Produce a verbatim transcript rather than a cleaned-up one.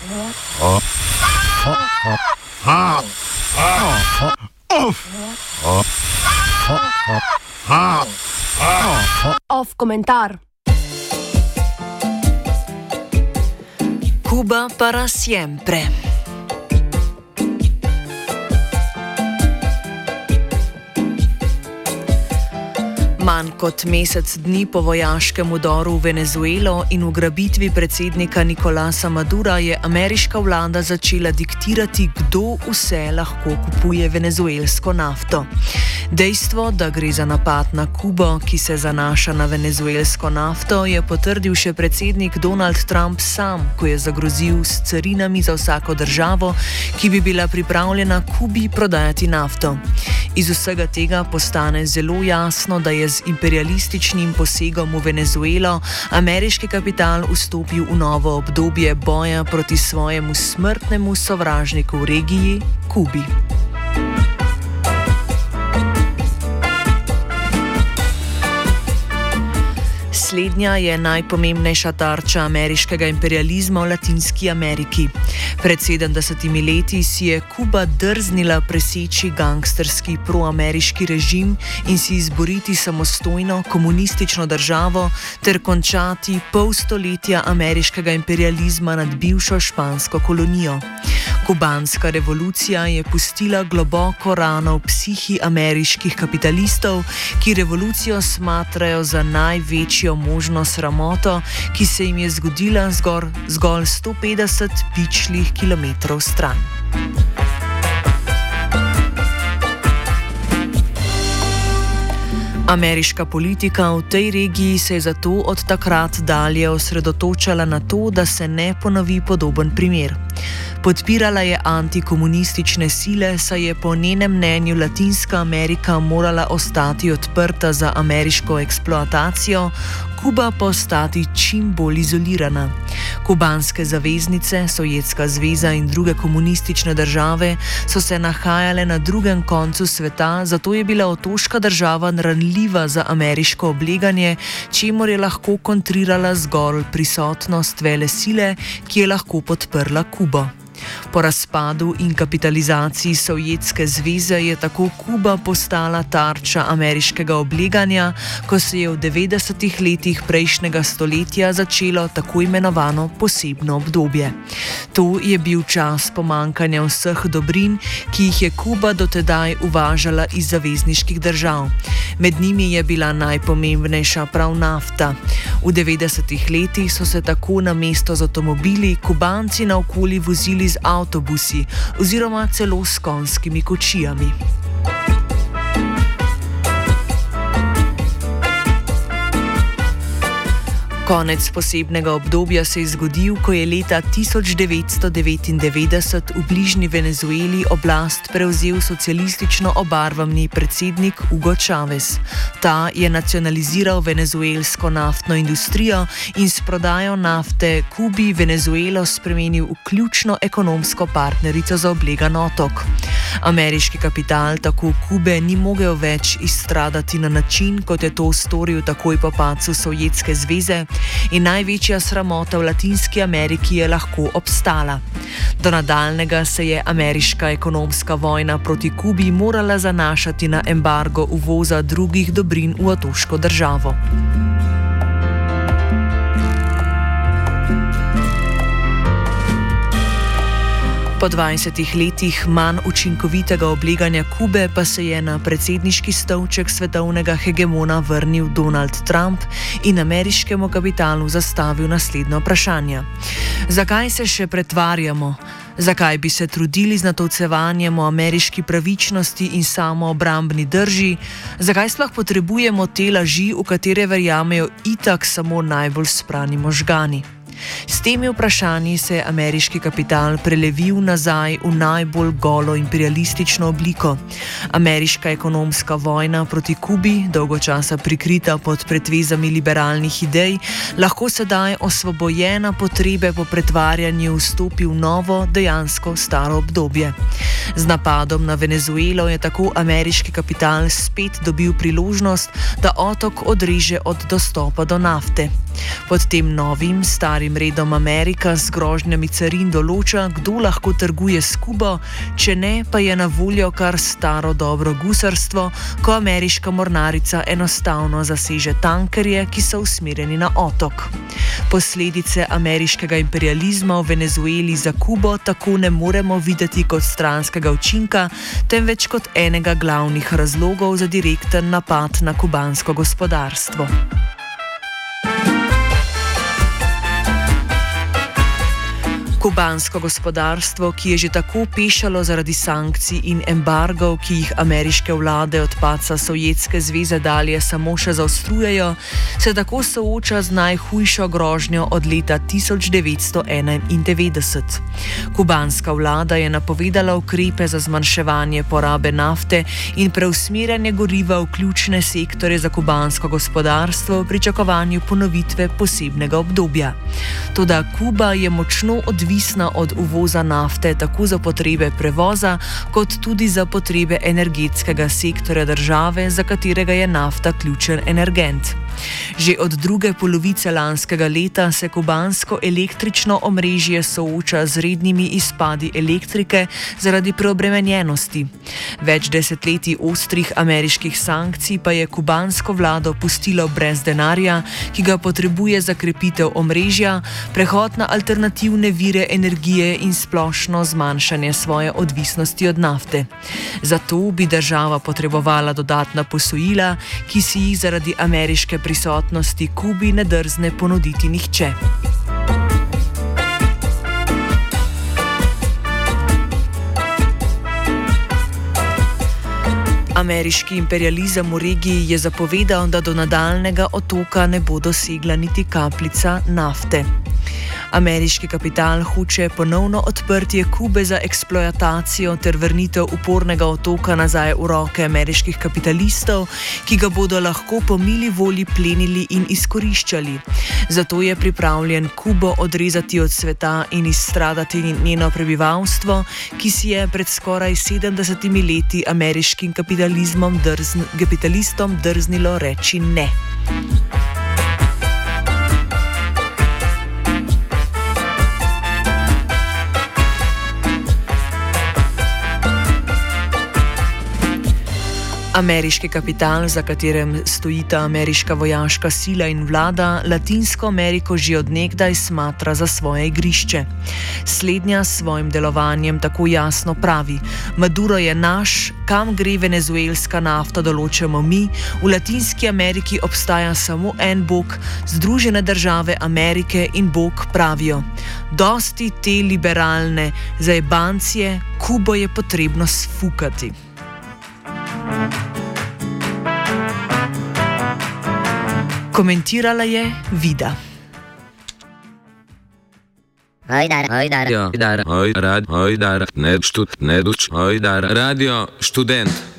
Off komentar. Cuba para siempre. Manj kot mesec dni po vojaškem vdoru v Venezuelo in ugrabitvi predsednika Nicolasa Madura je ameriška vlada začela diktirati, kdo vse lahko kupuje venezuelsko nafto. Dejstvo, da gre za napad na Kubo, ki se zanaša na venezuelsko nafto, je potrdil še predsednik Donald Trump sam, ko je zagrozil s carinami za vsako državo, ki bi bila pripravljena Kubi prodajati nafto. Iz vsega tega postane zelo jasno, da je z imperialističnim posegom v Venezuelo ameriški kapital vstopil v novo obdobje boja proti svojemu smrtnemu sovražniku v regiji, Kubi. Slednja je najpomembnejša tarča ameriškega imperializma v Latinski Ameriki. Pred sedemdesetimi leti si je Kuba drznila preseči gangsterski proameriški režim in si izboriti samostojno komunistično državo ter končati pol stoletja ameriškega imperializma nad bivšo špansko kolonijo. Kubanska revolucija je pustila globoko rano v psihi ameriških kapitalistov, ki revolucijo smatrajo za največjo možno sramoto, ki se jim je zgodila zgor, zgolj sto petdeset pičlih kilometrov stran. Ameriška politika v tej regiji se je zato od takrat dalje osredotočala na to, da se ne ponovi podoben primer. Podpirala je antikomunistične sile, saj je po njenem mnenju Latinska Amerika morala ostati odprta za ameriško eksploatacijo, Kuba pa ostati čim bolj izolirana. Kubanske zaveznice, Sovjetska zveza in druge komunistične države so se nahajale na drugem koncu sveta, zato je bila otoška država ranljiva za ameriško obleganje, čemur je lahko kontrirala zgolj prisotnost velesile, ki je lahko podprla Kubo. Po razpadu in kapitalizaciji Sovjetske zveze je tako Kuba postala tarča ameriškega obleganja, ko se je v devetdesetih letih prejšnjega stoletja začelo tako imenovano posebno obdobje. To je bil čas pomanjkanja vseh dobrin, ki jih je Kuba dotedaj uvažala iz zavezniških držav. Med njimi je bila najpomembnejša prav nafta. V devetdesetih letih so se tako na mesto z avtomobili Kubanci naokoli vozili z avtobusi oziroma celo s konjskimi kočijami. Konec posebnega obdobja se je zgodil, ko je leta tisoč devetsto devetindevetdeset v bližnji Venezueli oblast prevzel socialistično obarvani predsednik Hugo Chávez. Ta je nacionaliziral venezuelsko naftno industrijo in s prodajo nafte Kubi Venezuelo spremenil v ključno ekonomsko partnerico za oblegan otok. Ameriški kapital tako Kube ni mogel več izstradati na način, kot je to storil takoj po padcu Sovjetske zveze, in največja sramota v Latinski Ameriki je lahko obstala. Do nadaljnega se je ameriška ekonomska vojna proti Kubi morala zanašati na embargo uvoza drugih dobrin v otoško državo. Po dvajsetih letih manj učinkovitega obleganja Kube pa se je na predsedniški stolček svetovnega hegemona vrnil Donald Trump in ameriškemu kapitalu zastavil naslednje vprašanje. Zakaj se še pretvarjamo? Zakaj bi se trudili z natolcevanjem o ameriški pravičnosti in samoobrambni drži? Zakaj sploh potrebujemo te laži, v katere verjamejo itak samo najbolj sprani možgani? S temi vprašanji se je ameriški kapital prelevil nazaj v najbolj golo imperialistično obliko. Ameriška ekonomska vojna proti Kubi, dolgo časa prikrita pod pretvezami liberalnih idej, lahko sedaj osvobojena potrebe po pretvarjanju vstopi v novo, dejansko staro obdobje. Z napadom na Venezuelo je tako ameriški kapital spet dobil priložnost, da otok odreže od dostopa do nafte. Pod tem novim, starim redom Amerika z grožnjami carin določa, kdo lahko trguje s Kubo, če ne, pa je na voljo kar staro dobro gusarstvo, ko ameriška mornarica enostavno zaseže tankerje, ki so usmerjeni na otok. Posledice ameriškega imperializma v Venezueli za Kubo tako ne moremo videti kot stranskega učinka, temveč kot enega glavnih razlogov za direkten napad na kubansko gospodarstvo. Kubansko gospodarstvo, ki je že tako pešalo zaradi sankcij in embargov, ki jih ameriške vlade od padca Sovjetske zveze dalje samo še zaostrujejo, se tako sooča z najhujšo grožnjo od leta tisoč devetsto enaindevetdeset. Kubanska vlada je napovedala ukrepe za zmanjševanje porabe nafte in preusmerjanje goriva v ključne sektore za kubansko gospodarstvo v pričakovanju ponovitve posebnega obdobja. Toda Kuba je močno odvisna od uvoza nafte tako za potrebe prevoza, kot tudi za potrebe energetskega sektorja države, za katerega je nafta ključen energent. Že od druge polovice lanskega leta se kubansko električno omrežje sooča z rednimi izpadi elektrike zaradi preobremenjenosti. Več desetletij ostrih ameriških sankcij pa je kubansko vlado pustilo brez denarja, ki ga potrebuje za krepitev omrežja, prehod na alternativne vire energije in splošno zmanjšanje svoje odvisnosti od nafte. Zato bi država potrebovala dodatna posojila, ki si jih zaradi ameriške prisotnosti Kubi ne drzne ponuditi nihče. Ameriški imperializem v regiji je zapovedal, da do nadaljnega otoka ne bo dosegla niti kapljica nafte. Ameriški kapital hoče ponovno odprtje Kube za eksploatacijo ter vrnitev upornega otoka nazaj v roke ameriških kapitalistov, ki ga bodo lahko po mili volji plenili in izkoriščali. Zato je pripravljen Kubo odrezati od sveta in izstradati njeno prebivalstvo, ki si je pred skoraj sedemdesetimi leti ameriškim kapitalizmom drzn, kapitalistom drznilo reči ne. Ameriški kapital, za katerem stojita ameriška vojaška sila in vlada, Latinsko Ameriko že od nekdaj smatra za svoje igrišče. Slednja s svojim delovanjem tako jasno pravi: Maduro je naš, kam gre venezuelska nafta določamo mi, v Latinski Ameriki obstaja samo en bog, Združene države Amerike in bog pravijo: dosti te liberalne zajebancije, Kubo je potrebno sfukati. Komentirala je Vida. Hajdar, hajdar, hajdar, hajdar, hajdar, ne štut, ne duč, hajdar, radio študent.